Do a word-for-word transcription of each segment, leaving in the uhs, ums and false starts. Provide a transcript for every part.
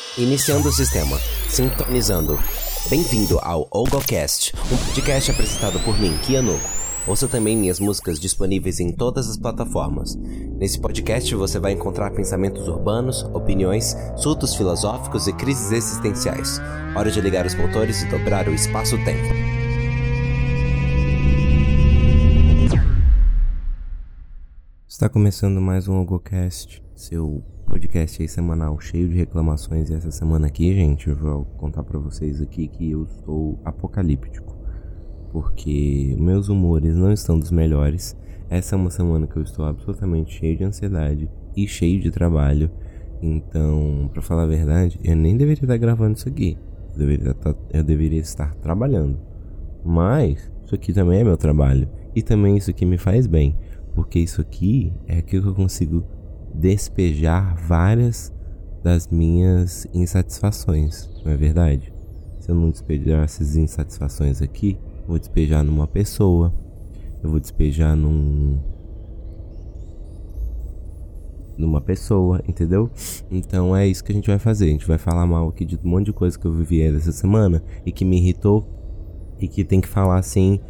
Iniciando o sistema, sintonizando. Bem-vindo ao OgoCast, um podcast apresentado por mim, Kiano. Ouça também minhas músicas disponíveis em todas as plataformas. Nesse podcast você vai encontrar pensamentos urbanos, opiniões, surtos filosóficos e crises existenciais. Hora de ligar os motores e dobrar o espaço-tempo. Está começando mais um OgoCast, seu podcast aí semanal cheio de reclamações. E essa semana aqui, gente, eu vou contar pra vocês aqui que eu estou apocalíptico, porque meus humores não estão dos melhores. Essa é uma semana que eu estou absolutamente cheio de ansiedade e cheio de trabalho. Então, pra falar a verdade, eu nem deveria estar gravando isso aqui. Eu deveria estar, eu deveria estar trabalhando. Mas isso aqui também é meu trabalho. E também isso aqui me faz bem, porque isso aqui é aquilo que eu consigo despejar várias das minhas insatisfações, não é verdade? Se eu não despejar essas insatisfações aqui, eu vou despejar numa pessoa, eu vou despejar num... numa pessoa, entendeu? Então é isso que a gente vai fazer. A gente vai falar mal aqui de um monte de coisa que eu vivi essa semana e que me irritou e que tem que falar assim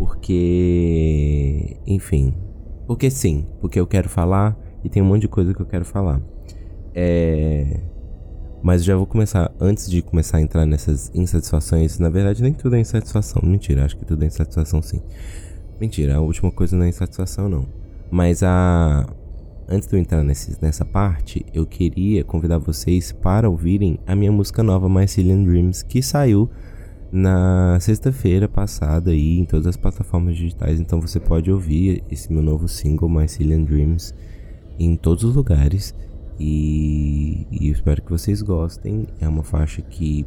porque... enfim... porque sim, porque eu quero falar e tem um monte de coisa que eu quero falar. É... Mas já vou começar, antes de começar a entrar nessas insatisfações. Na verdade nem tudo é insatisfação, mentira, acho que tudo é insatisfação sim. Mentira, a última coisa não é insatisfação não. Mas a... antes de eu entrar nesse, nessa parte, eu queria convidar vocês para ouvirem a minha música nova, Mycelium Dreams, que saiu na sexta-feira passada aí em todas as plataformas digitais. Então você pode ouvir esse meu novo single, Mycelium Dreams, em todos os lugares. E, e eu espero que vocês gostem. É uma faixa que,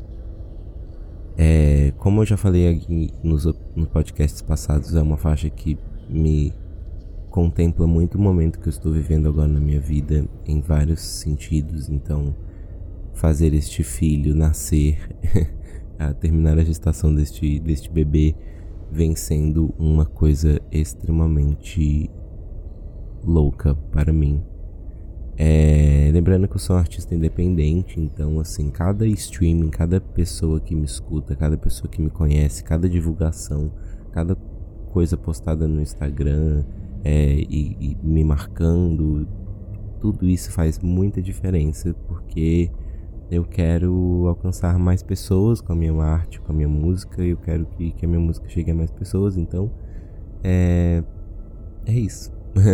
é, como eu já falei aqui nos, nos podcasts passados, é uma faixa que me contempla muito o momento que eu estou vivendo agora na minha vida, em vários sentidos. Então, fazer este filho nascer a terminar a gestação deste, deste bebê vem sendo uma coisa extremamente louca para mim. É, lembrando que eu sou um artista independente, então assim, cada streaming, cada pessoa que me escuta, cada pessoa que me conhece, cada divulgação, cada coisa postada no Instagram é, e, e me marcando, tudo isso faz muita diferença, porque eu quero alcançar mais pessoas com a minha arte, com a minha música. Eu quero que, que a minha música chegue a mais pessoas. Então, é, é isso.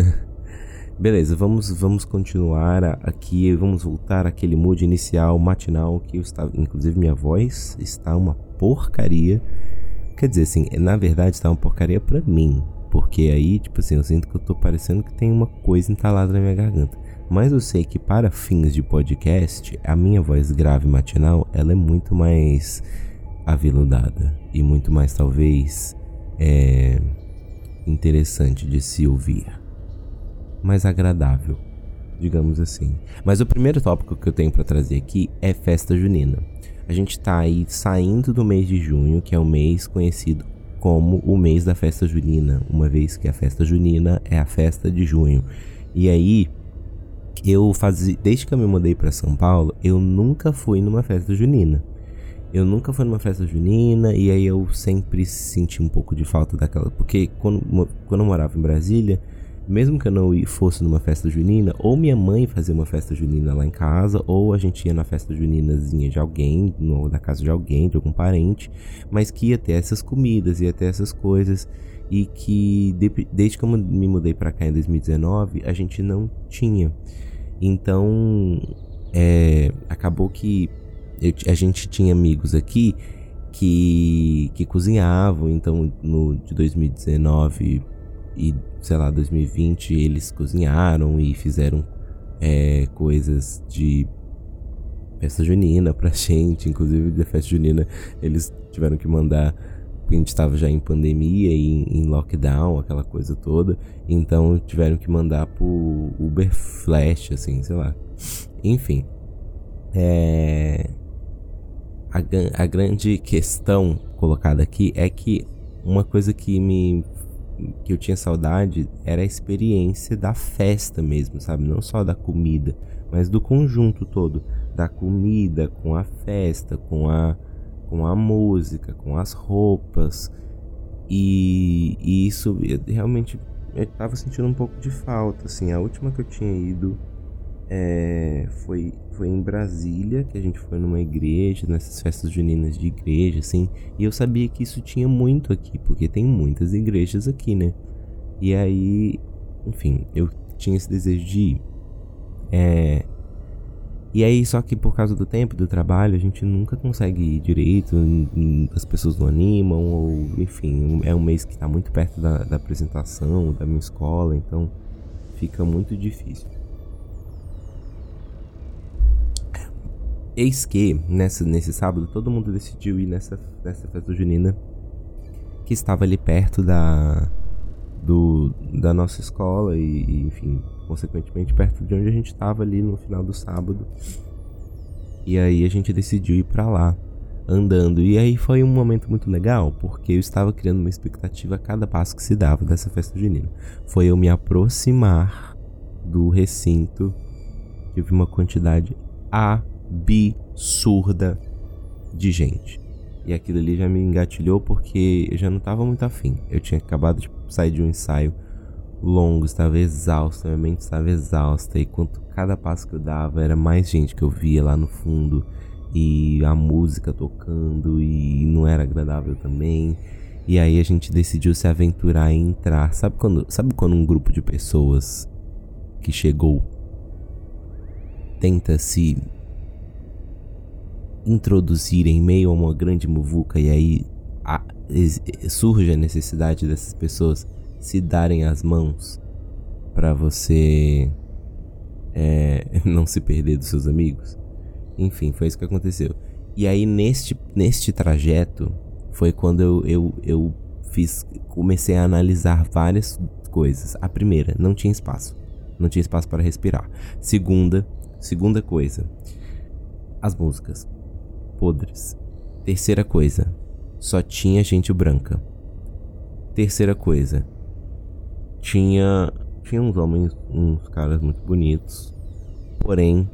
Beleza, vamos, vamos continuar aqui. Vamos voltar àquele mood inicial, matinal, que eu estava... Inclusive, minha voz está uma porcaria. Quer dizer, assim, na verdade está uma porcaria pra mim. Porque aí, tipo assim, eu sinto que eu tô parecendo que tem uma coisa entalada na minha garganta. Mas eu sei que para fins de podcast, a minha voz grave matinal, ela é muito mais aveludada e muito mais, talvez, é, interessante de se ouvir. Mais agradável, digamos assim. Mas o primeiro tópico que eu tenho para trazer aqui é festa junina. A gente tá aí saindo do mês de junho, que é o mês conhecido como o mês da festa junina, uma vez que a festa junina é a festa de junho. E aí... eu fazia, desde que eu me mudei pra São Paulo, eu nunca fui numa festa junina. Eu nunca fui numa festa junina, e aí eu sempre senti um pouco de falta daquela... Porque quando, quando eu morava em Brasília, mesmo que eu não fosse numa festa junina, ou minha mãe fazia uma festa junina lá em casa, ou a gente ia na festa juninazinha de alguém, no, da casa de alguém, de algum parente, mas que ia ter essas comidas, ia ter essas coisas... E que de, desde que eu me mudei pra cá em dois mil e dezenove, a gente não tinha. Então, é, acabou que eu, a gente tinha amigos aqui que, que cozinhavam. Então, no, de dois mil e dezenove e, sei lá, dois mil e vinte, eles cozinharam e fizeram é, coisas de festa junina pra gente. Inclusive, da festa junina, eles tiveram que mandar... a gente estava já em pandemia e em lockdown, aquela coisa toda. Então tiveram que mandar pro Uber Flash, assim, sei lá. Enfim. É... A, a grande questão colocada aqui é que uma coisa que me... que eu tinha saudade era a experiência da festa mesmo, sabe? Não só da comida, mas do conjunto todo, da comida, com a festa, com a, com a música, com as roupas. E, e isso eu, realmente eu tava sentindo um pouco de falta, assim. A última que eu tinha ido é, foi, foi em Brasília, que a gente foi numa igreja, nessas festas juninas de igreja, assim. E eu sabia que isso tinha muito aqui, porque tem muitas igrejas aqui, né? E aí, enfim, eu tinha esse desejo de ir. É... E aí, só que por causa do tempo, do trabalho, a gente nunca consegue ir direito, as pessoas não animam, ou enfim, é um mês que tá muito perto da, da apresentação, da minha escola, então fica muito difícil. Eis que, nessa, nesse sábado, todo mundo decidiu ir nessa, nessa festa junina, que estava ali perto da, do, da nossa escola e, e, enfim, consequentemente perto de onde a gente estava ali no final do sábado. E aí a gente decidiu ir pra lá, andando. E aí foi um momento muito legal, porque eu estava criando uma expectativa a cada passo que se dava dessa festa junina. Foi eu me aproximar do recinto, que vi uma quantidade absurda de gente. E aquilo ali já me engatilhou porque eu já não estava muito afim. Eu tinha acabado de sair de um ensaio longo, estava exausto, minha mente estava exausta. E quanto cada passo que eu dava, era mais gente que eu via lá no fundo. E a música tocando, e não era agradável também. E aí a gente decidiu se aventurar e entrar. Sabe quando, sabe quando um grupo de pessoas que chegou tenta se introduzir em meio a uma grande muvuca, e aí a, surge a necessidade dessas pessoas se darem as mãos pra você é, não se perder dos seus amigos? Enfim, foi isso que aconteceu. E aí neste, neste trajeto foi quando eu, eu, eu fiz, comecei a analisar várias coisas. A primeira, não tinha espaço. Não tinha espaço para respirar. Segunda, segunda coisa, as músicas podres. Terceira coisa, só tinha gente branca. Terceira coisa, tinha, tinha uns homens, uns caras muito bonitos. Porém,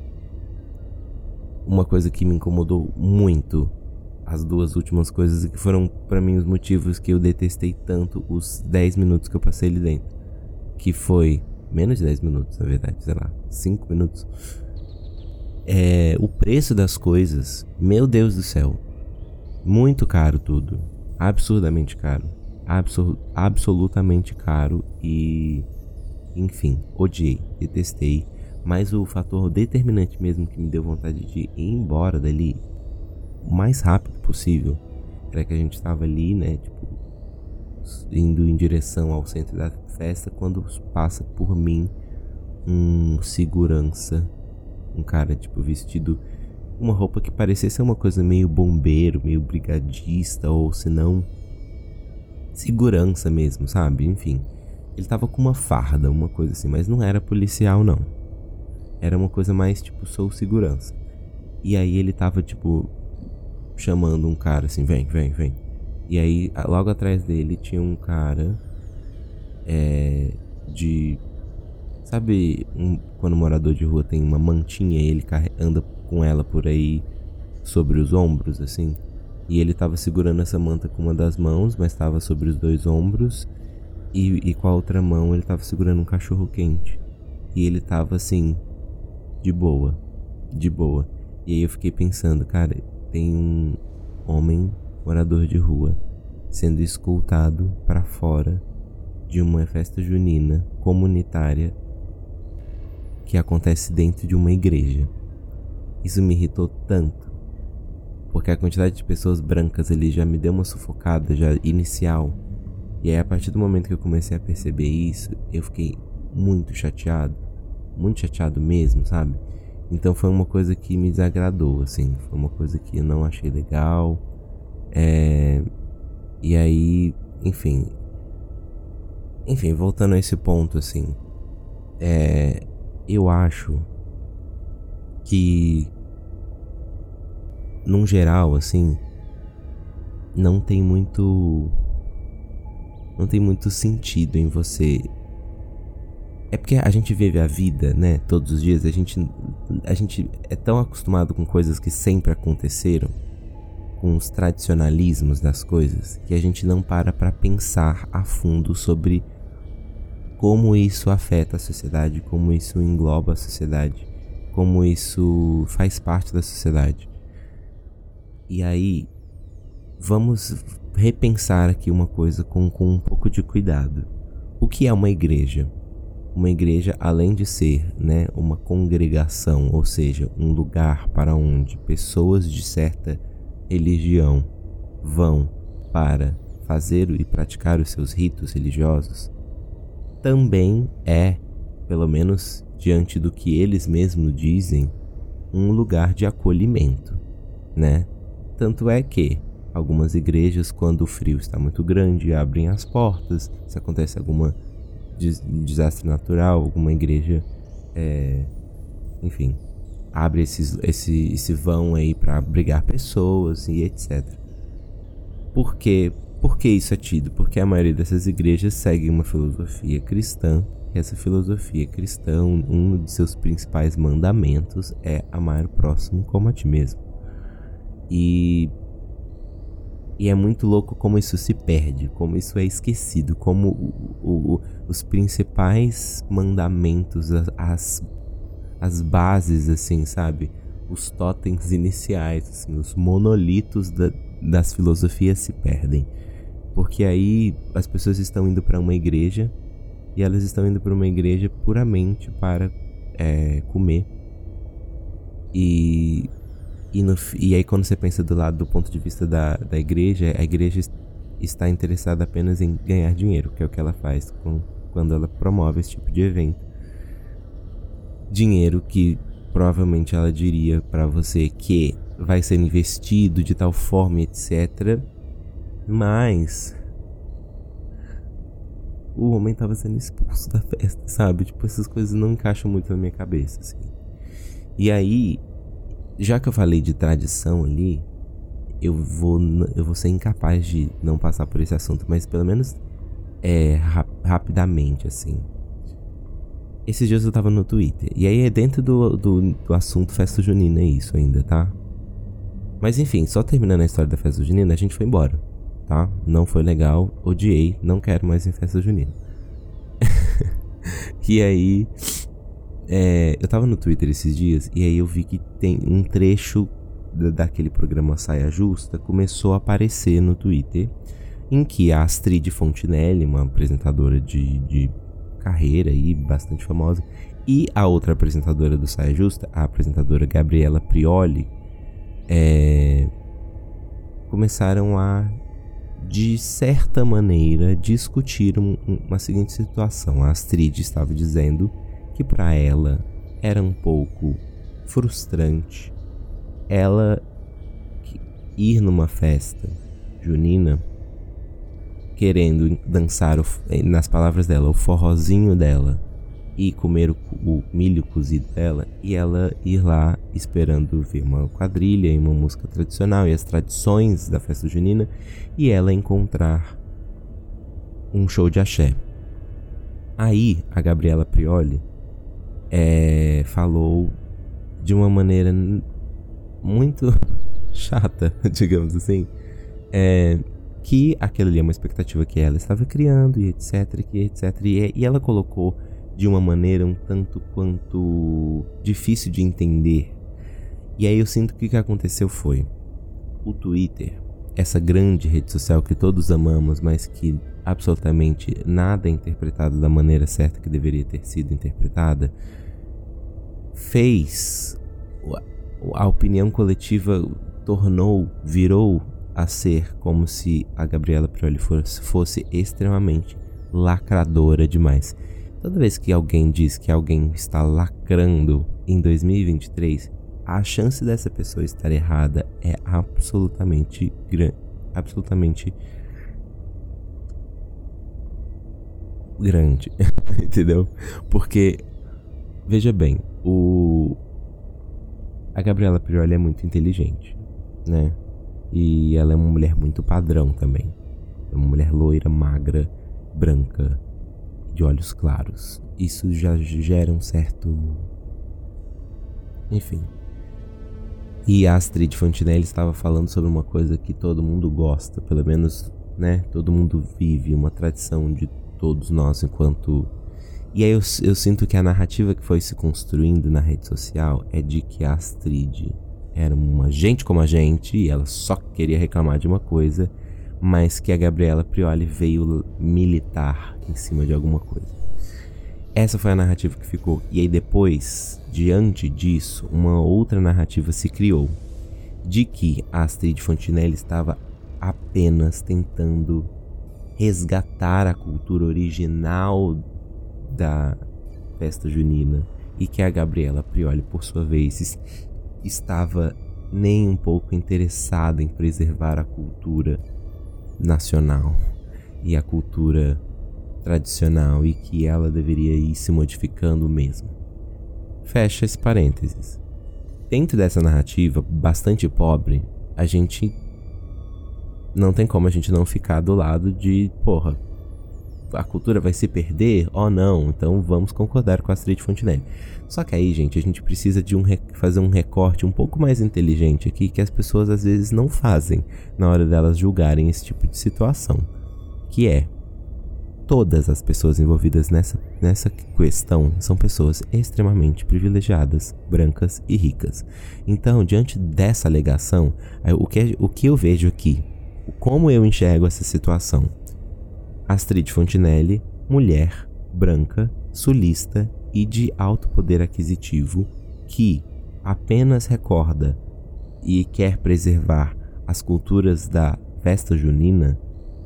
uma coisa que me incomodou muito, as duas últimas coisas que foram pra mim os motivos que eu detestei tanto os dez minutos que eu passei ali dentro, que foi menos de dez minutos, na verdade, sei lá, cinco minutos. É, o preço das coisas, meu Deus do céu, muito caro tudo, absurdamente caro, absur- absolutamente caro. E enfim, odiei, detestei. Mas o fator determinante mesmo que me deu vontade de ir embora dali o mais rápido possível era que a gente estava ali, né, tipo, indo em direção ao centro da festa, quando passa por mim um segurança, um cara tipo vestido uma roupa que parecia ser uma coisa meio bombeiro, meio brigadista, ou se não segurança mesmo, sabe? Enfim, ele tava com uma farda, uma coisa assim, mas não era policial não. Era uma coisa mais tipo, sou segurança. E aí ele tava tipo chamando um cara assim, vem, vem, vem. E aí logo atrás dele tinha um cara é, de... Sabe um, quando o morador de rua tem uma mantinha e ele anda com ela por aí sobre os ombros assim? E ele tava segurando essa manta com uma das mãos, mas tava sobre os dois ombros. E, e com a outra mão ele tava segurando um cachorro quente. E ele tava assim, de boa, de boa. E aí eu fiquei pensando, cara, tem um homem morador de rua sendo escoltado pra fora de uma festa junina comunitária que acontece dentro de uma igreja. Isso me irritou tanto, porque a quantidade de pessoas brancas ali já me deu uma sufocada já inicial. E aí a partir do momento que eu comecei a perceber isso, eu fiquei muito chateado, muito chateado mesmo, sabe? Então foi uma coisa que me desagradou, assim, foi uma coisa que eu não achei legal. É... E aí, enfim, enfim, voltando a esse ponto, assim, é... eu acho que, num geral, assim, não tem muito, não tem muito sentido em você É porque a gente vive a vida, né, todos os dias, a gente, a gente é tão acostumado com coisas que sempre aconteceram, com os tradicionalismos das coisas, que a gente não para pra pensar a fundo sobre como isso afeta a sociedade, como isso engloba a sociedade, como isso faz parte da sociedade. E aí, vamos repensar aqui uma coisa com, com um pouco de cuidado. O que é uma igreja? Uma igreja, além de ser, né, uma congregação, ou seja, um lugar para onde pessoas de certa religião vão para fazer e praticar os seus ritos religiosos, também é, pelo menos diante do que eles mesmos dizem, um lugar de acolhimento, né? Tanto é que algumas igrejas, quando o frio está muito grande, abrem as portas. Se acontece alguma des desastre natural, alguma igreja, é, enfim, abre esses, esse, esse vão aí para abrigar pessoas e etcétera. Por quê? Por que isso é tido? Porque a maioria dessas igrejas segue uma filosofia cristã. E essa filosofia cristã, um de seus principais mandamentos é amar o próximo como a ti mesmo. E, e é muito louco como isso se perde, como isso é esquecido, como o, o, o, os principais mandamentos, as, as bases, assim, sabe? Os totens iniciais, assim, os monolitos da, das filosofias se perdem. Porque aí as pessoas estão indo para uma igreja e elas estão indo para uma igreja puramente para é, comer. E... E, no, e aí quando você pensa do lado do ponto de vista da, da igreja, a igreja está interessada apenas em ganhar dinheiro, que é o que ela faz com, quando ela promove esse tipo de evento. Dinheiro que provavelmente ela diria para você que vai ser investido de tal forma, etcétera. Mas o homem estava sendo expulso da festa, sabe? Tipo, essas coisas não encaixam muito na minha cabeça, assim. E aí, já que eu falei de tradição ali, eu vou, eu vou ser incapaz de não passar por esse assunto, mas pelo menos é, rap, rapidamente, assim. Esses dias eu tava no Twitter, e aí é dentro do, do, do assunto festa junina, é isso ainda, tá? Mas enfim, só terminando a história da festa junina, a gente foi embora, tá? Não foi legal, odiei, não quero mais em festa junina. E aí... É, eu tava no Twitter esses dias e aí eu vi que tem um trecho da, daquele programa Saia Justa começou a aparecer no Twitter, em que a Astrid Fontinelli, uma apresentadora de, de carreira aí, bastante famosa, e a outra apresentadora do Saia Justa, a apresentadora Gabriela Prioli, é, começaram a, de certa maneira, discutir um, uma seguinte situação. A Astrid estava dizendo que para ela era um pouco frustrante ela ir numa festa junina querendo dançar, o, nas palavras dela, o forrozinho dela e comer o, o milho cozido dela, e ela ir lá esperando ver uma quadrilha e uma música tradicional e as tradições da festa junina, e ela encontrar um show de axé. Aí a Gabriela Prioli É, falou de uma maneira muito chata, digamos assim, é, que aquilo ali é uma expectativa que ela estava criando e etc, que etc, e, e ela colocou de uma maneira um tanto quanto difícil de entender. E aí eu sinto que o que aconteceu foi o Twitter, essa grande rede social que todos amamos, mas que absolutamente nada é interpretado da maneira certa que deveria ter sido interpretada, fez a opinião coletiva, tornou, virou a ser como se a Gabriela Prioli fosse, fosse extremamente lacradora demais. Toda vez que alguém diz que alguém está lacrando em dois mil e vinte e três, a chance dessa pessoa estar errada é absolutamente grande, absolutamente grande, entendeu? Porque, veja bem, o... a Gabriela Prioli é muito inteligente, né? E ela é uma mulher muito padrão também. É uma mulher loira, magra, branca de olhos claros. Isso já gera um certo... Enfim. E a Astrid Fontinelli estava falando sobre uma coisa que todo mundo gosta, pelo menos, né? Todo mundo vive, uma tradição de todos nós enquanto... E aí eu, eu sinto que a narrativa que foi se construindo na rede social é de que a Astrid era uma gente como a gente e ela só queria reclamar de uma coisa, mas que a Gabriela Prioli veio militar em cima de alguma coisa. Essa foi a narrativa que ficou. E aí depois, diante disso, uma outra narrativa se criou. De que a Astrid Fontinelli estava apenas tentando resgatar a cultura original da festa junina. E que a Gabriela Prioli, por sua vez, estava nem um pouco interessada em preservar a cultura nacional e a cultura tradicional, e que ela deveria ir se modificando mesmo. Fecha esse parênteses. Dentro dessa narrativa bastante pobre, a gente não tem como a gente não ficar do lado de, porra, a cultura vai se perder? Oh não, então vamos concordar com a Astrid Fontinelli. Só que aí, gente, a gente precisa de um fazer um recorte um pouco mais inteligente aqui, que as pessoas às vezes não fazem na hora delas julgarem esse tipo de situação, que é: todas as pessoas envolvidas nessa, nessa questão são pessoas extremamente privilegiadas, brancas e ricas. Então, diante dessa alegação, o que, o que eu vejo aqui, como eu enxergo essa situação? Astrid Fontinelli, mulher, branca, sulista e de alto poder aquisitivo, que apenas recorda e quer preservar as culturas da festa junina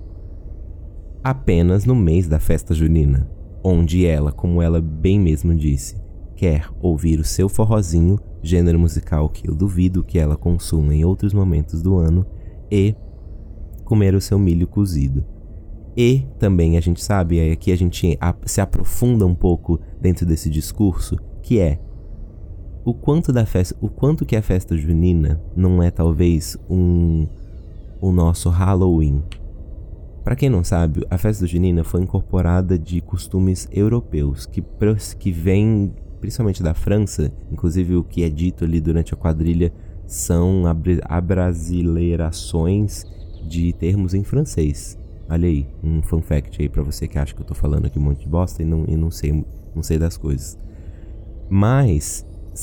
apenas no mês da festa junina, onde ela, como ela bem mesmo disse, quer ouvir o seu forrozinho, gênero musical que eu duvido que ela consuma em outros momentos do ano, e comer o seu milho cozido. E também a gente sabe, aí aqui a gente se aprofunda um pouco dentro desse discurso, que é o quanto da festa, o quanto que a festa junina não é talvez um o nosso Halloween. Para quem não sabe, a festa junina foi incorporada de costumes europeus, que, que vêm principalmente da França. Inclusive o que é dito ali durante a quadrilha são abrasileirações de termos em francês. Olha aí, um fun fact aí pra você que acha que eu tô falando aqui um monte de bosta e não, e não, sei, não sei das coisas. Mas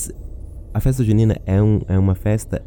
a festa junina é, um, é uma festa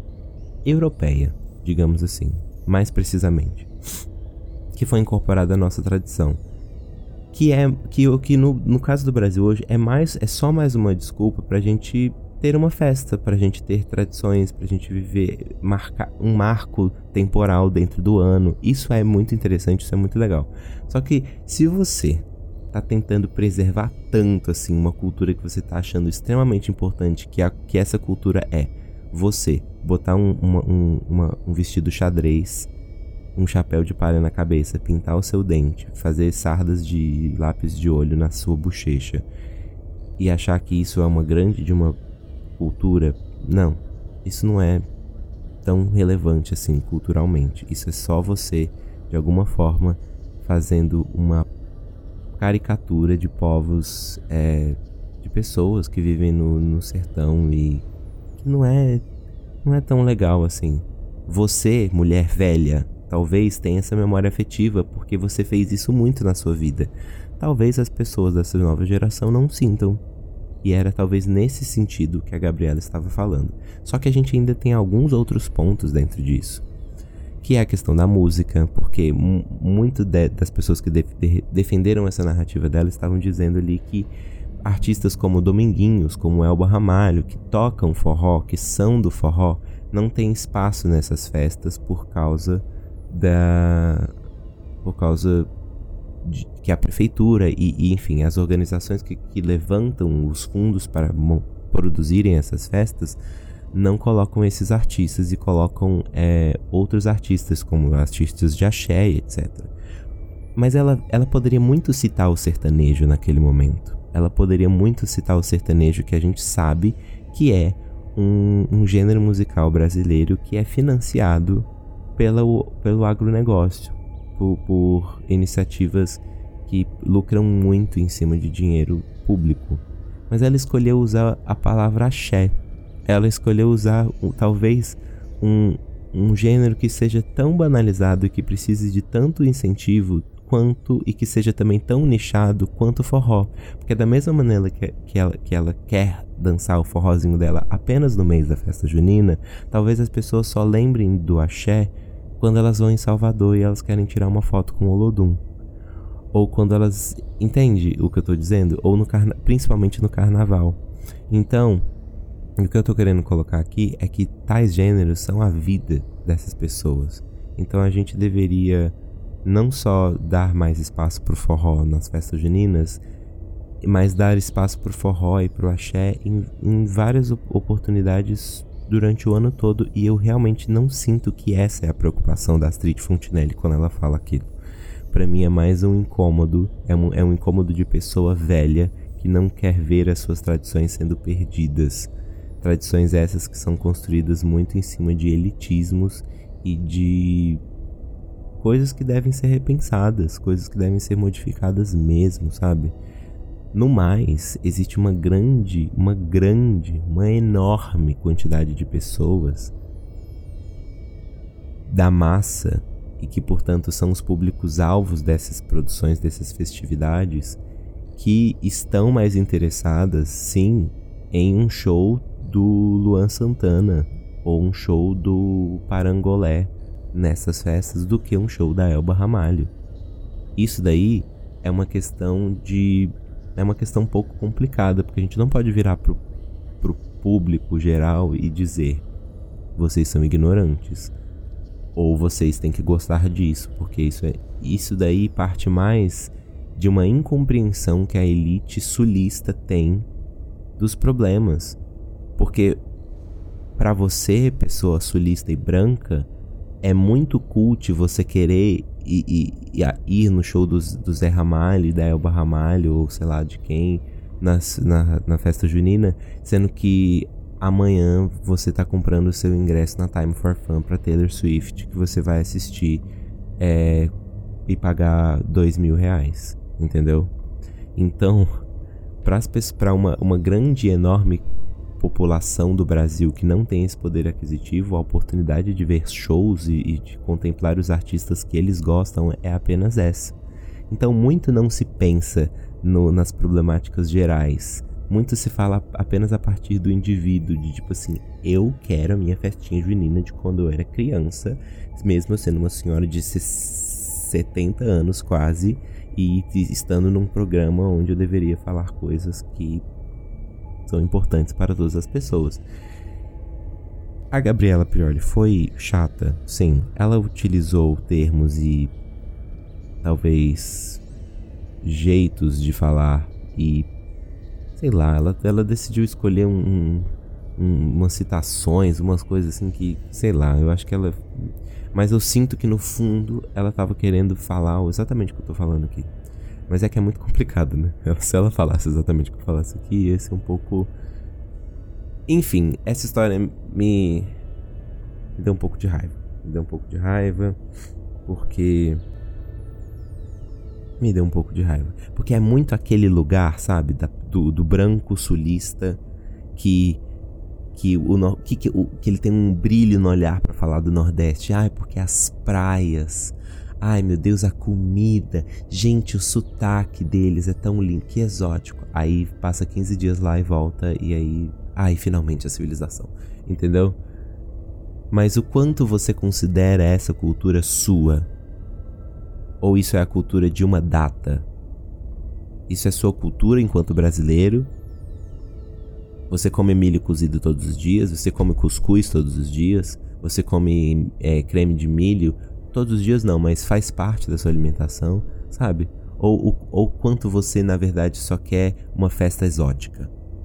europeia, digamos assim, mais precisamente, que foi incorporada à nossa tradição, que é que, que no, no caso do Brasil hoje é, mais, é só mais uma desculpa pra gente ter uma festa, pra gente ter tradições, pra gente viver marca, um marco temporal dentro do ano. Isso é muito interessante, isso é muito legal. Só que se você tá tentando preservar tanto assim uma cultura que você tá achando extremamente importante, que, a, que essa cultura é você botar um, uma, um, uma, um vestido xadrez, um chapéu de palha na cabeça, pintar o seu dente, fazer sardas de lápis de olho na sua bochecha e achar que isso é uma grande de uma cultura, não, isso não é tão relevante assim culturalmente. Isso é só você, de alguma forma, fazendo uma caricatura de povos, é, de pessoas que vivem no, no sertão e que não é, não é tão legal assim. Você, mulher velha, talvez tenha essa memória afetiva porque você fez isso muito na sua vida. Talvez as pessoas dessa nova geração não sintam. E era talvez nesse sentido que a Gabriela estava falando. Só que a gente ainda tem alguns outros pontos dentro disso, que é a questão da música, porque m- muito de, das pessoas que de, de, defenderam essa narrativa dela estavam dizendo ali que artistas como Dominguinhos, como Elba Ramalho, que tocam forró, que são do forró, não tem espaço nessas festas por causa da... por causa... De, que a prefeitura e, e enfim, as organizações que, que levantam os fundos para mo- produzirem essas festas não colocam esses artistas e colocam é, outros artistas, como artistas de axé, etcétera. Mas ela, ela poderia muito citar o sertanejo naquele momento. Ela poderia muito citar o sertanejo, que a gente sabe que é um, um gênero musical brasileiro que é financiado pela, pelo agronegócio. Por, por iniciativas que lucram muito em cima de dinheiro público. Mas ela escolheu usar a palavra axé. Ela escolheu usar talvez um, um gênero que seja tão banalizado e que precise de tanto incentivo quanto, e que seja também tão nichado quanto o forró. Porque da mesma maneira que, que, ela, que ela quer dançar o forrozinho dela apenas no mês da festa junina, talvez as pessoas só lembrem do axé quando elas vão em Salvador e elas querem tirar uma foto com o Olodum. Ou quando elas... Entende o que eu tô dizendo? Ou no carna... principalmente no carnaval. Então, o que eu tô querendo colocar aqui é que tais gêneros são a vida dessas pessoas. Então a gente deveria não só dar mais espaço pro forró nas festas juninas, mas dar espaço pro forró e pro axé em, em várias oportunidades durante o ano todo. E eu realmente não sinto que essa é a preocupação da Astrid Fontinelli quando ela fala aquilo. Pra mim é mais um incômodo, é um, é um incômodo de pessoa velha que não quer ver as suas tradições sendo perdidas. Tradições essas que são construídas muito em cima de elitismos e de coisas que devem ser repensadas, coisas que devem ser modificadas mesmo, sabe? No mais, existe uma grande, uma grande, uma enorme quantidade de pessoas da massa e que, portanto, são os públicos-alvos dessas produções, dessas festividades, que estão mais interessadas, sim, em um show do Luan Santana ou um show do Parangolé nessas festas do que um show da Elba Ramalho. Isso daí é uma questão de... é uma questão um pouco complicada, porque a gente não pode virar pro, pro público geral e dizer: vocês são ignorantes, ou vocês têm que gostar disso, porque isso, é, isso daí parte mais de uma incompreensão que a elite sulista tem dos problemas. Porque pra você, pessoa sulista e branca, é muito cult você querer ir, ir, ir no show dos, do Zé Ramalho, da Elba Ramalho, ou sei lá de quem, nas, na, na festa junina, sendo que amanhã você tá comprando o seu ingresso na Time for Fun pra Taylor Swift, que você vai assistir é, e pagar dois mil reais, entendeu? Então, para uma, uma grande e enorme população do Brasil que não tem esse poder aquisitivo, a oportunidade de ver shows e, e de contemplar os artistas que eles gostam é apenas essa. Então muito não se pensa no, nas problemáticas gerais, muito se fala apenas a partir do indivíduo, de tipo assim, eu quero a minha festinha junina de quando eu era criança, mesmo eu sendo uma senhora de setenta anos quase, e estando num programa onde eu deveria falar coisas que são importantes para todas as pessoas. A Gabriela Prioli foi chata? Sim. Ela utilizou termos e talvez jeitos de falar e sei lá, ela, ela decidiu escolher um, um, umas citações, umas coisas assim que, sei lá, eu acho que ela... Mas eu sinto que no fundo ela tava querendo falar exatamente o que eu tô falando aqui. Mas é que é muito complicado, né? Se ela falasse exatamente o que eu falasse aqui, ia ser um pouco... Enfim, essa história me... me deu um pouco de raiva. Me deu um pouco de raiva, porque... Me deu um pouco de raiva. Porque é muito aquele lugar, sabe? Da, do, do branco sulista que... Que, o, que, que, o, que ele tem um brilho no olhar pra falar do Nordeste. Ai, porque as praias... Ai, meu Deus, a comida. Gente, o sotaque deles é tão lindo, que exótico. Aí passa quinze dias lá e volta. E aí... Ai, finalmente a civilização. Entendeu? Mas o quanto você considera essa cultura sua? Ou isso é a cultura de uma data? Isso é sua cultura enquanto brasileiro? Você come milho cozido todos os dias? Você come cuscuz todos os dias? Você come é, creme de milho? Todos os dias não, mas faz parte da sua alimentação, sabe? Ou, ou, ou quanto você, na verdade, só quer uma festa exótica?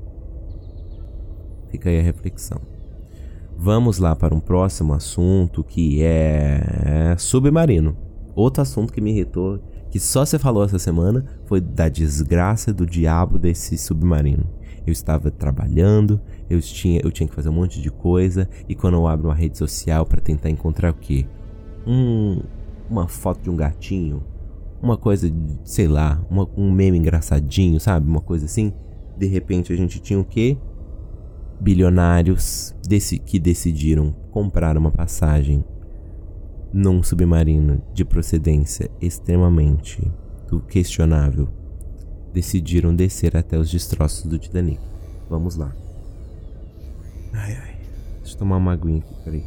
Fica aí a reflexão. Vamos lá para um próximo assunto, que é submarino. Outro assunto que me irritou, que só você falou essa semana, foi da desgraça do diabo desse submarino. Eu estava trabalhando, eu tinha, eu tinha que fazer um monte de coisa, e quando eu abro uma rede social para tentar encontrar o quê? Um, uma foto de um gatinho, uma coisa, sei lá, uma, um meme engraçadinho, sabe? Uma coisa assim. De repente a gente tinha o quê? Bilionários desse, que decidiram comprar uma passagem num submarino de procedência extremamente questionável. Decidiram descer até os destroços do Titanic. Vamos lá. Ai, ai. Deixa eu tomar uma aguinha aqui, peraí.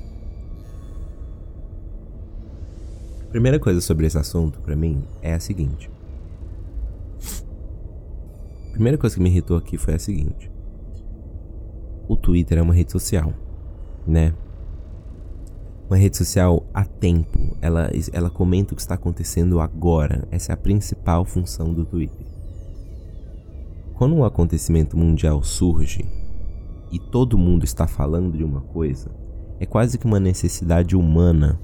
Primeira coisa sobre esse assunto, pra mim, é a seguinte. A primeira coisa que me irritou aqui foi a seguinte. O Twitter é uma rede social, né? Uma rede social a tempo. Ela, ela comenta o que está acontecendo agora. Essa é a principal função do Twitter. Quando um acontecimento mundial surge e todo mundo está falando de uma coisa, é quase que uma necessidade humana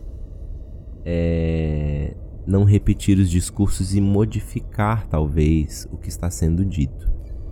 é, não repetir os discursos e modificar, talvez, o que está sendo dito.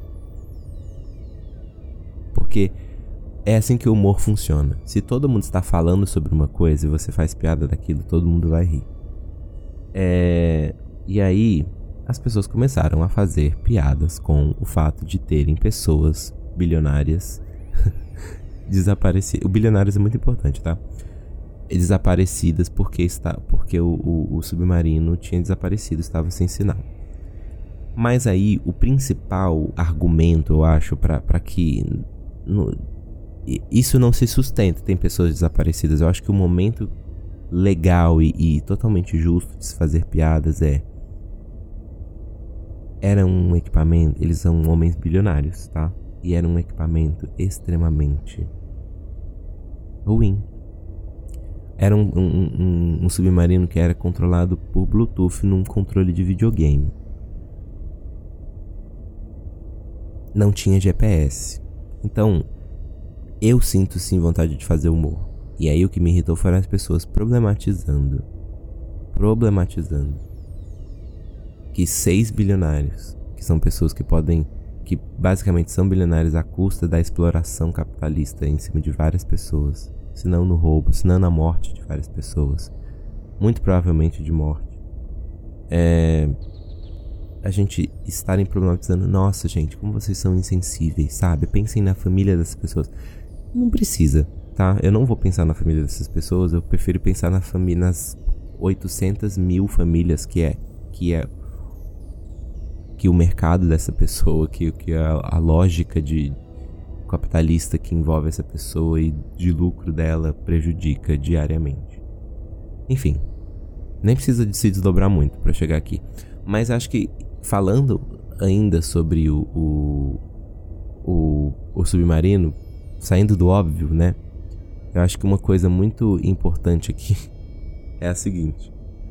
Porque é assim que o humor funciona. Se todo mundo está falando sobre uma coisa e você faz piada daquilo, todo mundo vai rir. É, e aí, as pessoas começaram a fazer piadas com o fato de terem pessoas bilionárias desaparecidas. O bilionários é muito importante, tá? Desaparecidas porque, está, porque o, o, o submarino tinha desaparecido, estava sem sinal. Mas aí, o principal argumento, eu acho, para que no, isso não se sustenta, tem pessoas desaparecidas. Eu acho que o momento legal e, e totalmente justo de se fazer piadas é... Era um equipamento... Eles são homens bilionários, tá? E era um equipamento extremamente ruim. Era um, um, um, um submarino que era controlado por Bluetooth num controle de videogame. Não tinha G P S. Então, eu sinto sim vontade de fazer humor. E aí o que me irritou foram as pessoas problematizando. Problematizando. Que seis bilionários, que são pessoas que podem... Que basicamente são bilionários à custa da exploração capitalista em cima de várias pessoas. Se não no roubo, se não na morte de várias pessoas. Muito provavelmente de morte. É... A gente estarem problematizando. Nossa, gente, como vocês são insensíveis, sabe? Pensem na família dessas pessoas. Não precisa, tá? Eu não vou pensar na família dessas pessoas. Eu prefiro pensar na família, nas oitocentas mil famílias que é... Que é... Que o mercado dessa pessoa, que, que a, a lógica de capitalista que envolve essa pessoa e de lucro dela prejudica diariamente. Enfim, nem precisa de se desdobrar muito para chegar aqui. Mas acho que falando ainda sobre o, o, o, o submarino, saindo do óbvio, né? Eu acho que uma coisa muito importante aqui é a seguinte.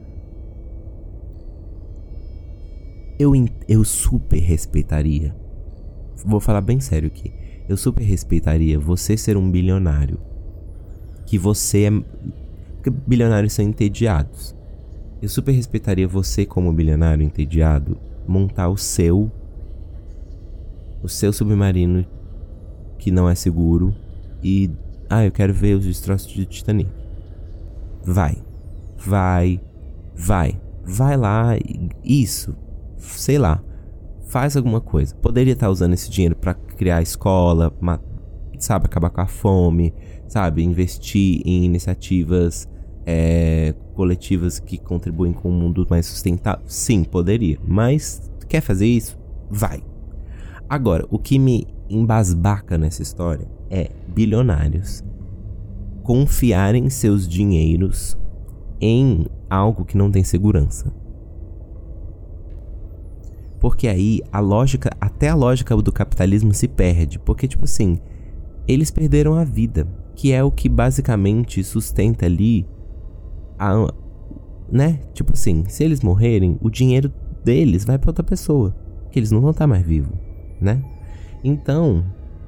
Eu, eu super respeitaria, vou falar bem sério aqui, eu super respeitaria você ser um bilionário, que você é, porque bilionários são entediados, eu super respeitaria você como bilionário entediado, montar o seu, o seu submarino que não é seguro e, ah, eu quero ver os destroços de Titanic, vai, vai, vai, vai lá, isso, sei lá, faz alguma coisa. Poderia estar usando esse dinheiro pra criar escola, sabe, acabar com a fome, sabe, investir em iniciativas é, coletivas que contribuem com um mundo mais sustentável. Sim, poderia, mas quer fazer isso? Vai. Agora, o que me embasbaca nessa história é bilionários confiarem seus dinheiros em algo que não tem segurança. Porque aí a lógica, até a lógica do capitalismo se perde. Porque, tipo assim, eles perderam a vida, que é o que basicamente sustenta ali a, né? Tipo assim, se eles morrerem, o dinheiro deles vai pra outra pessoa, que eles não vão estar mais vivos, né? Então,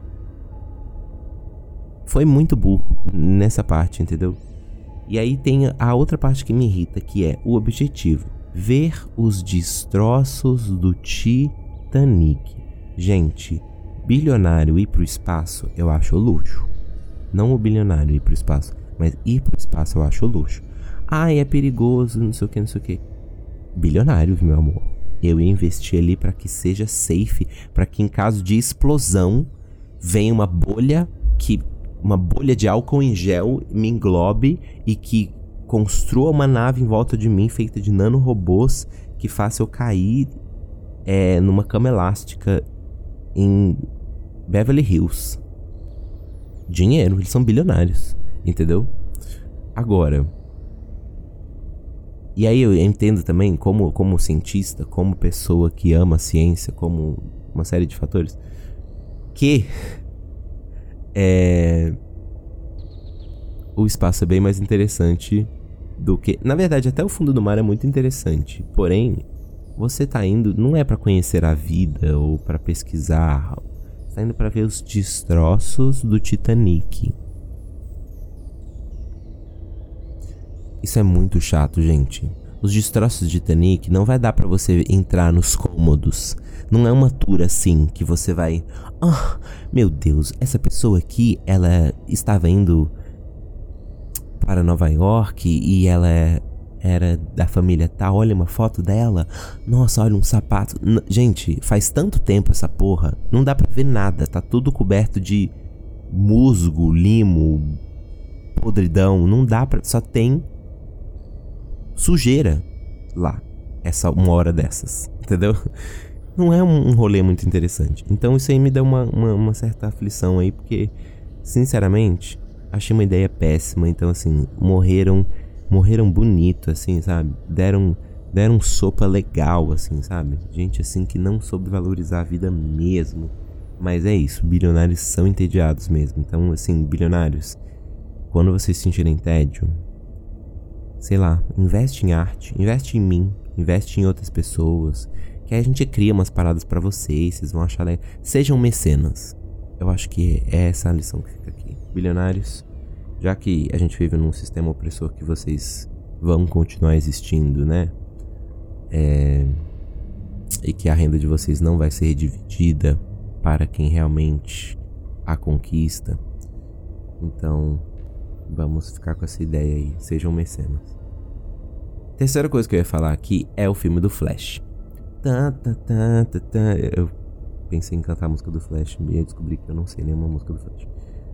foi muito burro nessa parte, entendeu? E aí tem a outra parte que me irrita, que é o objetivo. Ver os destroços do Titanic. Gente, bilionário ir pro espaço, eu acho luxo. Não o bilionário ir pro espaço, mas ir pro espaço eu acho luxo. Ai, é perigoso, não sei o que, não sei o que. bilionários, meu amor. Eu ia investir ali pra que seja safe, pra que em caso de explosão venha uma bolha que uma bolha de álcool em gel me englobe e que construa uma nave em volta de mim feita de nanorobôs que faça eu cair é, numa cama elástica em Beverly Hills. Dinheiro, eles são bilionários, entendeu? Agora, e aí eu entendo também como, como cientista, como pessoa que ama a ciência, como uma série de fatores, que é, o espaço é bem mais interessante do que... Na verdade, até o fundo do mar é muito interessante. Porém, você tá indo... Não é pra conhecer a vida ou pra pesquisar. Você tá indo pra ver os destroços do Titanic. Isso é muito chato, gente. Os destroços do Titanic não vai dar pra você entrar nos cômodos. Não é uma tour assim que você vai... Ah, meu Deus, essa pessoa aqui, ela estava indo para Nova York e ela era da família tal. Olha uma foto dela. Nossa, olha um sapato. N- Gente, faz tanto tempo essa porra. Não dá pra ver nada. Tá tudo coberto de musgo, limo, podridão. Não dá pra... Só tem sujeira lá. Essa uma hora dessas. Entendeu? Não é um, um rolê muito interessante. Então isso aí me dá uma, uma, uma certa aflição aí. Porque, sinceramente, achei uma ideia péssima. Então assim, morreram... Morreram bonito, assim, sabe? Deram, deram sopa legal, assim, sabe? Gente, assim, que não soube valorizar a vida mesmo. Mas é isso, bilionários são entediados mesmo. Então, assim, bilionários, quando vocês sentirem tédio, sei lá, investe em arte, investe em mim, investe em outras pessoas, que aí a gente cria umas paradas pra vocês, vocês vão achar legal. Sejam mecenas. Eu acho que é essa a lição que fica aqui. Bilionários, já que a gente vive num sistema opressor que vocês vão continuar existindo, né? É... E que a renda de vocês não vai ser dividida para quem realmente a conquista. Então, vamos ficar com essa ideia aí. Sejam mecenas. Terceira coisa que eu ia falar aqui é o filme do Flash. Tá, tá, tá, tá, tá. Eu pensei em cantar a música do Flash e eu descobri que eu não sei nenhuma música do Flash.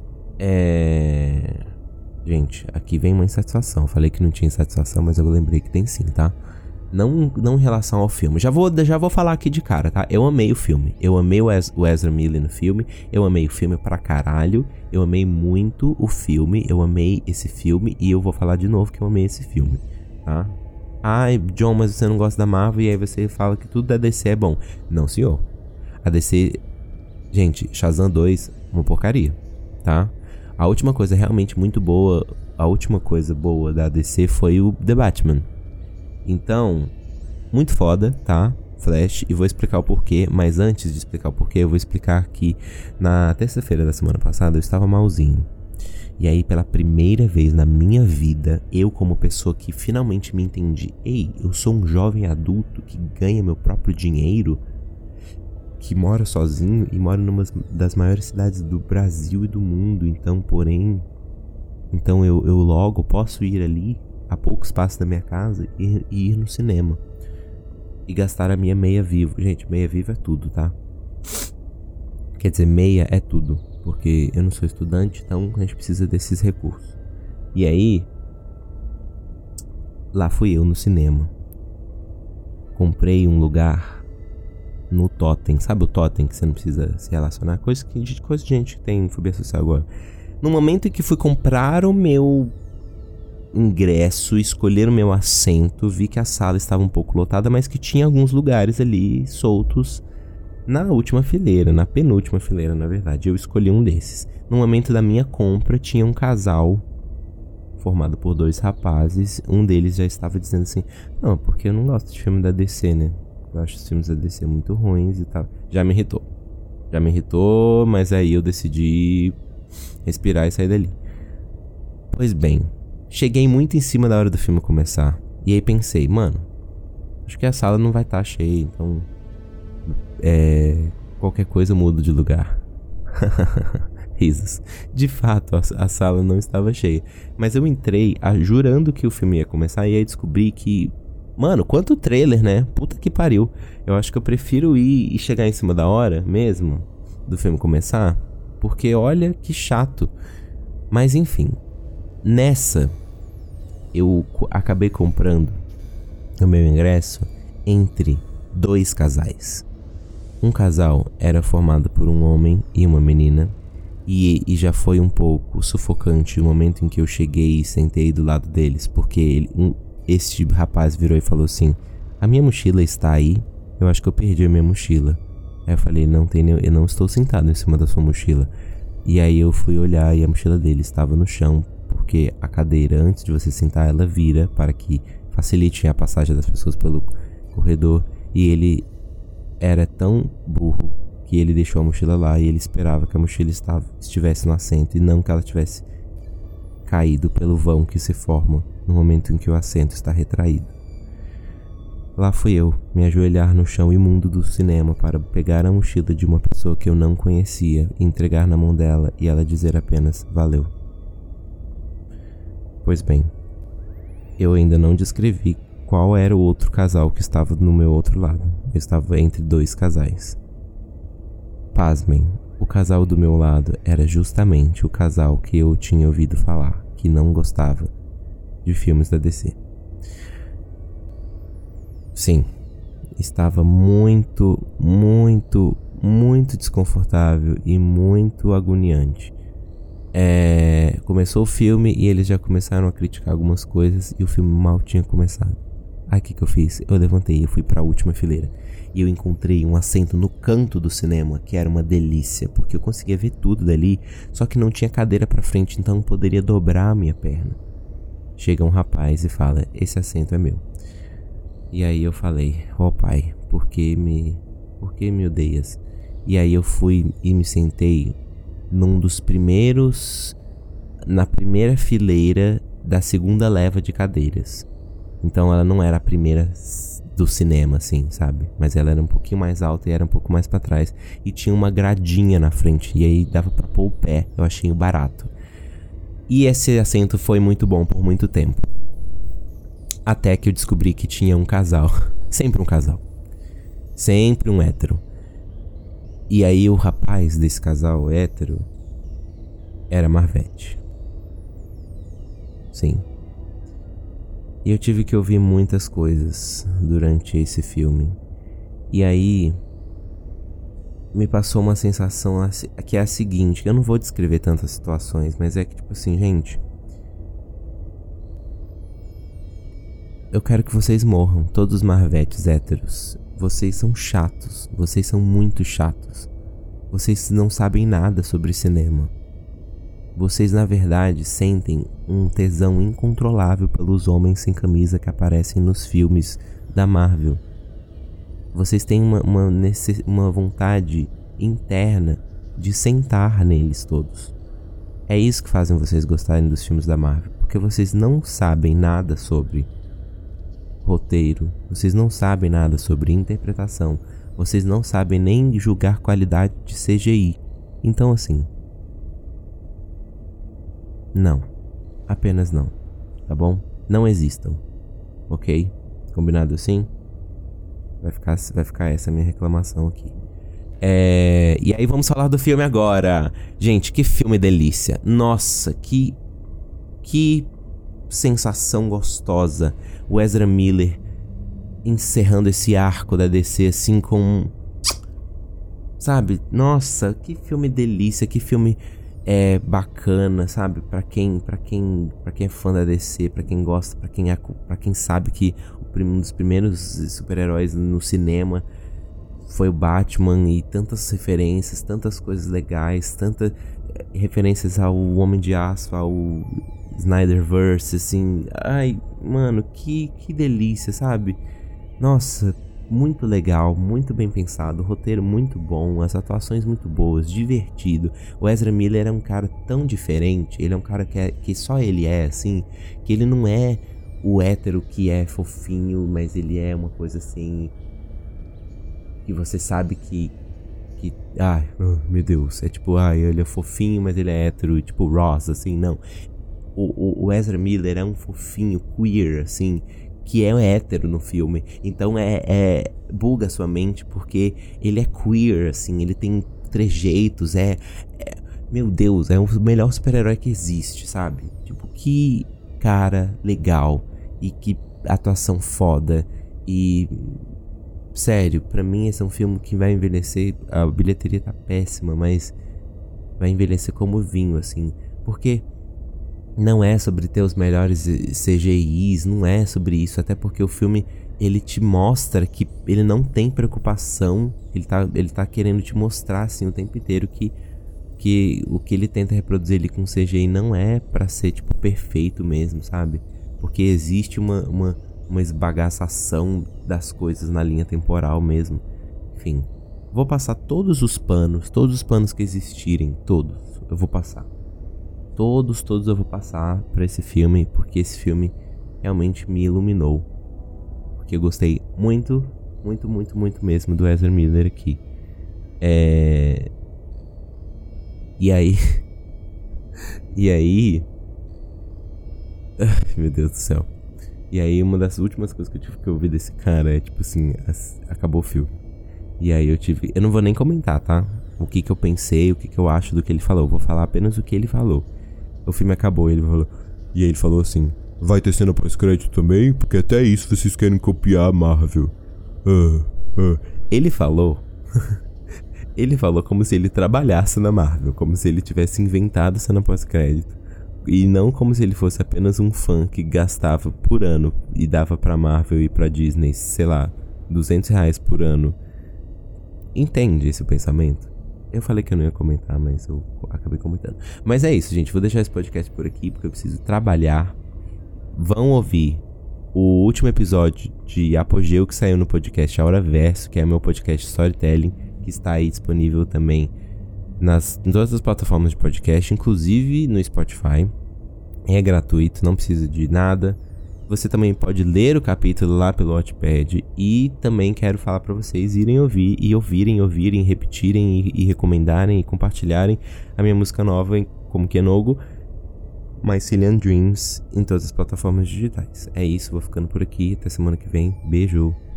É... Gente, aqui vem uma insatisfação. Falei que não tinha insatisfação, mas eu lembrei que tem sim, tá? Não, não em relação ao filme. Já vou, já vou falar aqui de cara, tá? Eu amei o filme. Eu amei o, Ez- o Ezra Miller no filme. Eu amei o filme pra caralho. Eu amei muito o filme. Eu amei esse filme. E eu vou falar de novo que eu amei esse filme, tá? Ai, John, mas você não gosta da Marvel. E aí você fala que tudo da D C é bom. Não, senhor. A D C... Gente, Shazam dois, uma porcaria, tá? A última coisa realmente muito boa, a última coisa boa da D C foi o The Batman. Então, muito foda, tá? Flash, e vou explicar o porquê, mas antes de explicar o porquê, eu vou explicar que na terça-feira da semana passada eu estava malzinho. E aí, pela primeira vez na minha vida, eu como pessoa que finalmente me entendi, ei, eu sou um jovem adulto que ganha meu próprio dinheiro, que mora sozinho e mora numa das maiores cidades do Brasil e do mundo. Então, porém, então eu, eu logo posso ir ali, a poucos passos da minha casa, e, e ir no cinema. E gastar a minha meia vivo. Gente, meia vivo é tudo, tá? Quer dizer, meia é tudo. Porque eu não sou estudante, então a gente precisa desses recursos. E aí, lá fui eu no cinema. Comprei um lugar no Totem, sabe o Totem que você não precisa se relacionar? Coisa, que, coisa de gente que tem fobia social agora. No momento em que fui comprar o meu ingresso, escolher o meu assento, vi que a sala estava um pouco lotada, mas que tinha alguns lugares ali soltos na última fileira, na penúltima fileira, na verdade. Eu escolhi um desses. No momento da minha compra, tinha um casal formado por dois rapazes. Um deles já estava dizendo assim: não, porque eu não gosto de filme da D C, né? Eu acho os filmes da D C muito ruins e tal. Já me irritou. Já me irritou, mas aí eu decidi respirar e sair dali. Pois bem, cheguei muito em cima da hora do filme começar. E aí pensei, mano, acho que a sala não vai estar cheia, então... É... Qualquer coisa eu mudo de lugar. Risos. De fato, a, a sala não estava cheia. Mas eu entrei a, jurando que o filme ia começar, e aí descobri que Mano, quanto trailer, né? Puta que pariu. Eu acho que eu prefiro ir e chegar em cima da hora mesmo do filme começar, porque olha que chato. Mas enfim, nessa eu acabei comprando o meu ingresso entre dois casais. Um casal era formado por um homem e uma menina, e, e já foi um pouco sufocante o momento em que eu cheguei e sentei do lado deles, porque ele, um, este rapaz virou e falou assim: a minha mochila está aí? Eu acho que eu perdi a minha mochila. Aí eu falei: não tem nenhum, eu não estou sentado em cima da sua mochila. E aí eu fui olhar e a mochila dele estava no chão, porque a cadeira, antes de você sentar, ela vira para que facilite a passagem das pessoas pelo corredor. E ele era tão burro que ele deixou a mochila lá e ele esperava que a mochila estava, estivesse no assento e não que ela tivesse caído pelo vão que se forma no momento em que o assento está retraído. Lá fui eu, me ajoelhar no chão imundo do cinema para pegar a mochila de uma pessoa que eu não conhecia e entregar na mão dela e ela dizer apenas valeu. Pois bem, eu ainda não descrevi qual era o outro casal que estava no meu outro lado. Eu estava entre dois casais. Pasmem, o casal do meu lado era justamente o casal que eu tinha ouvido falar que não gostava de filmes da D C. Sim, estava muito, muito, muito desconfortável e muito agoniante. É, começou o filme e eles já começaram a criticar algumas coisas e o filme mal tinha começado. Aí o que que eu fiz? Eu levantei, eu fui para a última fileira e eu encontrei um assento no canto do cinema, que era uma delícia, porque eu conseguia ver tudo dali, só que não tinha cadeira para frente, então eu poderia dobrar a minha perna. Chega um rapaz e fala: esse assento é meu. E aí eu falei: ó oh, pai, por que me, por que me odeias? E aí eu fui e me sentei num dos primeiros, na primeira fileira da segunda leva de cadeiras. Então ela não era a primeira do cinema, assim, sabe? Mas ela era um pouquinho mais alta e era um pouco mais pra trás. E tinha uma gradinha na frente, e aí dava pra pôr o pé. Eu achei barato. E esse assento foi muito bom por muito tempo. Até que eu descobri que tinha um casal. Sempre um casal. Sempre um hétero. E aí o rapaz desse casal hétero era Marvete. Sim. E eu tive que ouvir muitas coisas durante esse filme. E aí me passou uma sensação que é a seguinte, que eu não vou descrever tantas situações, mas é que tipo assim, gente, eu quero que vocês morram, todos os Marvetes héteros. Vocês são chatos, vocês são muito chatos. Vocês não sabem nada sobre cinema. Vocês na verdade sentem um tesão incontrolável pelos homens sem camisa que aparecem nos filmes da Marvel. Vocês têm uma, uma, necess... uma vontade interna de sentar neles todos. É isso que fazem vocês gostarem dos filmes da Marvel, porque vocês não sabem nada sobre roteiro, vocês não sabem nada sobre interpretação, vocês não sabem nem julgar qualidade de C G I. Então assim, não, apenas não, tá bom? Não existam, ok? Combinado assim? Vai ficar, vai ficar essa minha reclamação aqui. É... E aí vamos falar do filme agora. Gente, que filme delícia. Nossa, que... Que sensação gostosa. O Ezra Miller encerrando esse arco da D C assim com... Sabe? Nossa, que filme delícia. Que filme é, bacana, sabe? Pra quem, pra, quem, pra quem é fã da D C, pra quem gosta, pra quem, é, pra quem sabe que um dos primeiros super-heróis no cinema foi o Batman, e tantas referências, tantas coisas legais, tantas referências ao Homem de Aço, ao Snyderverse, assim, ai, mano, que, que delícia, sabe? Nossa, muito legal, muito bem pensado, o roteiro muito bom, as atuações muito boas, divertido. O Ezra Miller é um cara tão diferente, ele é um cara que, é, que só ele é, assim, que ele não é o hétero que é fofinho, mas ele é uma coisa assim que você sabe que que ai, oh, meu Deus, é tipo, ai, ele é fofinho, mas ele é hétero, tipo Ross, assim, não. O, o, o Ezra Miller é um fofinho queer, assim, que é hétero no filme. Então é, é buga a sua mente, porque ele é queer, assim, ele tem trejeitos, é, é... Meu Deus, é o melhor super-herói que existe, sabe? Tipo, que cara legal e que atuação foda. E... Sério, pra mim esse é um filme que vai envelhecer... A bilheteria tá péssima, mas... Vai envelhecer como vinho, assim. Porque... Não é sobre ter os melhores C G Is, não é sobre isso. Até porque o filme, ele te mostra que ele não tem preocupação. Ele tá, ele tá querendo te mostrar, assim, o tempo inteiro que... Que o que ele tenta reproduzir ali com C G I não é pra ser, tipo, perfeito mesmo, sabe? Porque existe uma, uma, uma esbagaçação das coisas na linha temporal mesmo. Enfim, vou passar todos os panos, todos os panos que existirem, todos, eu vou passar. Todos, todos eu vou passar pra esse filme, porque esse filme realmente me iluminou. Porque eu gostei muito, muito, muito, muito mesmo do Ezra Miller aqui. É... E aí... e aí... Ai, meu Deus do céu. E aí uma das últimas coisas que eu tive que ouvir desse cara é tipo assim... As... Acabou o filme. E aí eu tive... Eu não vou nem comentar, tá? O que que eu pensei, o que que eu acho do que ele falou. Eu vou falar apenas o que ele falou. O filme acabou, ele falou... E aí ele falou assim... Vai ter cena pós-crédito também? Porque até isso vocês querem copiar a Marvel. Uh, uh. Ele falou... Ele falou como se ele trabalhasse na Marvel, como se ele tivesse inventado cena pós-crédito. E não como se ele fosse apenas um fã que gastava por ano e dava pra Marvel e pra Disney, sei lá, duzentos reais por ano. Entende esse pensamento? Eu falei que eu não ia comentar, mas eu acabei comentando. Mas é isso, gente. Vou deixar esse podcast por aqui porque eu preciso trabalhar. Vão ouvir o último episódio de Apogeu que saiu no podcast A Hora Verso, que é meu podcast Storytelling, que está aí disponível também nas, em todas as plataformas de podcast, inclusive no Spotify. É gratuito, não precisa de nada. Você também pode ler o capítulo lá pelo Wattpad. E também quero falar para vocês irem ouvir e ouvirem, ouvirem, repetirem e, e recomendarem e compartilharem a minha música nova como Kenogo, Mycelian Dreams, em todas as plataformas digitais. É isso, vou ficando por aqui. Até semana que vem. Beijo!